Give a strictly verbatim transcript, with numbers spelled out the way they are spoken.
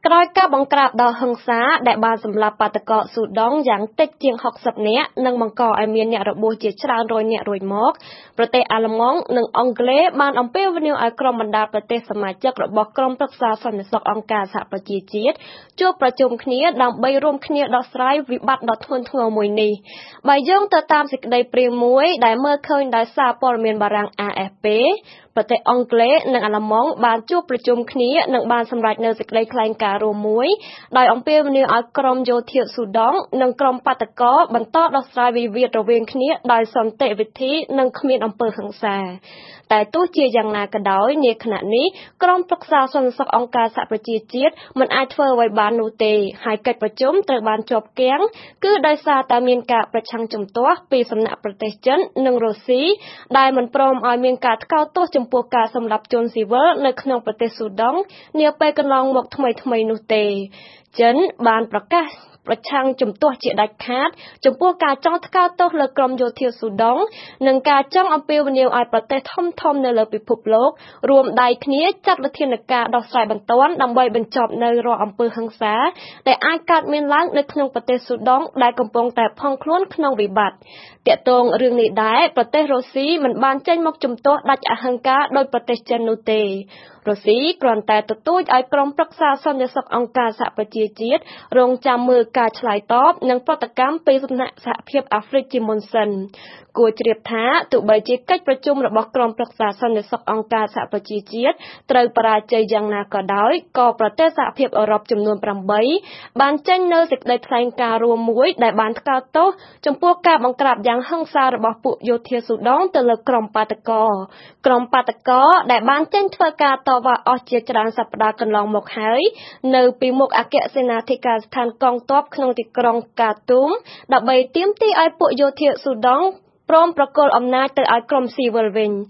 ក្រោយការបង្ក្រាបដ៏ហិង្សាដែលបានសម្លាប់បាតកោស៊ូដង់យ៉ាងតិចជាងហុកសិបនាក់និងបង្កឲ្យមានអ្នករបួសជាច្រើនរយនាក់រួចមកប្រទេសអាល្លឺម៉ង់និងអង់គ្លេសបានអំពាវនាវឲ្យក្រុមបណ្ដាប្រទេសសមាជិករបស់ក្រុមប្រឹក្សាសន្តិសុខអង្គការសហប្រជាជាតិជួបប្រជុំគ្នាដើម្បីរួមគ្នាដោះស្រាយវិបត្តិដ៏ធ្ងន់ធ្ងរមួយនេះបើយោងទៅតាមសេចក្តីព្រាងមួយដែលមើលឃើញដោយសារព័ត៌មានបារាំង A F P ប្រទេសអង់គ្លេសនិងអាល្លឺម៉ង់បានជួបប្រជុំគ្នានិងបានសម្រេចនូវសេចក្តីថ្លែងការណ៍រួមមួយដោយអំពាវនាវឲ្យក្រុមយោធាស៊ូដង់និងក្រុមបាតកោបន្តដោះស្រាយវិវាទរវាងគ្នាដោយសន្តិវិធីនិងគ្មានអំពើហិង្សាតែទោះជាយ៉ាងណាក៏ដោយនាខណៈនេះក្រុមប្រឹក្សាសន្តិសុខអង្គការសហប្រជាជាតិមិនអាចធ្វើអ្វីបាននោះទេហើយកិច្ចប្រជុំត្រូវបានជាប់គាំងគឺដោយសារតែមានការប្រឆាំងជំទាស់ពីសំណាក់ប្រទេសចិននិងរុស្ស៊ីដែលមិនព្រមឲ្យមានការថ្កោលទោសចំពោះការសម្លាប់ជនស៊ីវិលនៅក្នុងប្រទេសស៊ូដង់នាពេលកន្លងមកថ្មីៗនោះទេចិនបានប្រកាសប្រឆាំងជំទាស់ជាដាច់ខាតចំពោះការចង់ថ្កោលទោសលើក្រុមយោធាស៊ូដង់និងការចង់អំពាវនាវឲ្យប្រទេសធំៗនៅលើពិភពលោករួមដៃគ្នាចាត់វិធានការដោះស្រាយបន្ទាន់ដើម្បីបញ្ចប់នូវរាល់អំពើហិង្សាដែលអាចកើតមានឡើងនៅក្នុងប្រទេសស៊ូដង់ដែលកំពុងតែផុងខ្លួនក្នុងវិបត្តិទាក់ទងរឿងនេះដែរប្រទេសរុស្ស៊ីមិនបានចេញមកជំទាស់ដាច់អហិង្ការដោយប្រទេសចិននោះទេរុស្ស៊ីគ្រាន់តែទទូចឲ្យក្រុមប្រឹក្សាសន្តិសុខអង្គការសហប្រជាជាតិរងចាំមើលការឆ្លើយតបនិងប្រតិកម្មពីសំណាក់សហភាពអាហ្វ្រិកជាមុនសិនគួរជ្រាបថាទោះបីជាកិច្ចប្រជុំរបស់ក្រុមប្រឹក្សាសន្តិសុខអង្គការសហប្រជាជាតិត្រូវបរាជ័យយ៉ាងណាក៏ដោយក៏ប្រទេសសហភាពអឺរ៉ុបចំនួនប្រាំបីបានចេញនូវសេចក្តីថ្លែងការណ៍រួមមួយដែលបានថ្កោលទោសចំពោះការបង្ក្រាបយ៉ាងហិង្សារបស់ពួកយោធាស៊ូដង់ទៅលើក្រុមបាតកោក្រុមបាតកោដែលបានចេញធ្វើការតវ៉ាអស់ជាច្រើនសប្តាហ៍កន្លងមកហើយនៅពីមុខអគ្គសេនាធិការស្ថានកងទ័ពក្នុងទីក្រុងកាទូមដើម្បីទាមទារឲ្យពួកយោធាស៊ូដង់ព្រមប្រគល់អំណាចទៅឲ្យក្រុមស៊ីវិលវិញ